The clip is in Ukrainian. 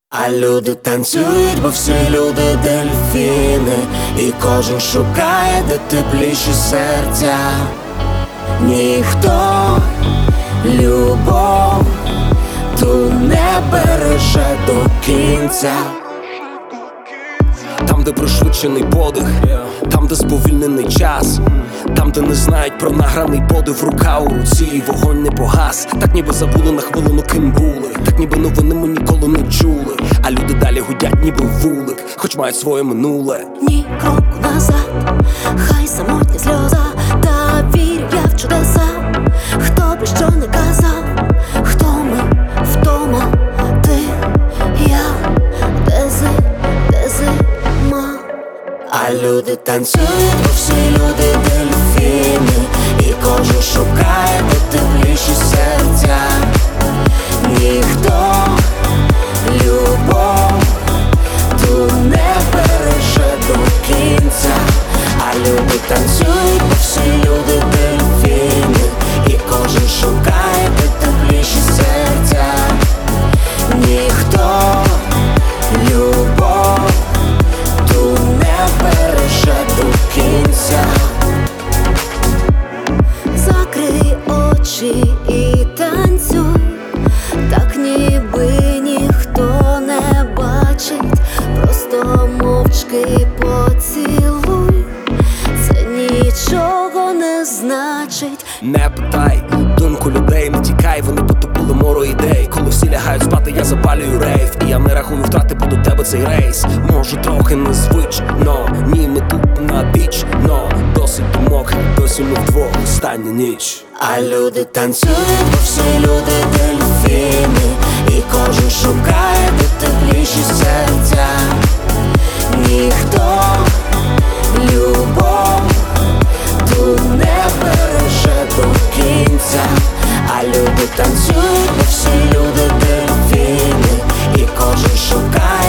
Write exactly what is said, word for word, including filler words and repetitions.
А люди танцюють, бо всі люди дельфіни, і кожен шукає, де тепліші серця. Ніхто любов ту не береже до кінця. Там, де пришвидшений подих, там, де сповільнений час, там, де не знають про награний подив, рука у руці, і вогонь не погас. Так ніби забули на хвилину, ким були, так ніби новини ми ніколи не чули. А люди далі гудять, ніби вулик, хоч мають своє минуле. Ні кроку назад, хай самотня сльоза, та вірю я в чудеса. Хто би що не казав, хто ми, втома, ти, я, де зи, де зима. А люди танцюють, бо всі люди дельфіни, і кожен шукає, де тепліші серця. Ніхто любов ту не береже до кінця. А люди танцюють, бо всі люди дельфіни, і кожен шукає, де тепліші серця. Ніхто любов ту не береже до кінця. Закрий очі і танцюй, так ніби ніхто не бачить, просто мовчки поцілуй, це нічого не значить. Не питай думку людей, не тікай, вони потопили море ідей. Коли всі лягають спати, я запалюю рейв, і я не рахую втрати, бо до тебе цей рейс. Може трохи незвично, ні, ми тут на біч, но досить думок, досі ми вдвох, остання ніч. А люди танцюють, бо всі люди дельфіни, і кожен шукає, де тепліші серця. Ніхто любов ту не береже до кінця. А люди танцюють, бо всі люди дельфіни, і кожен шукає,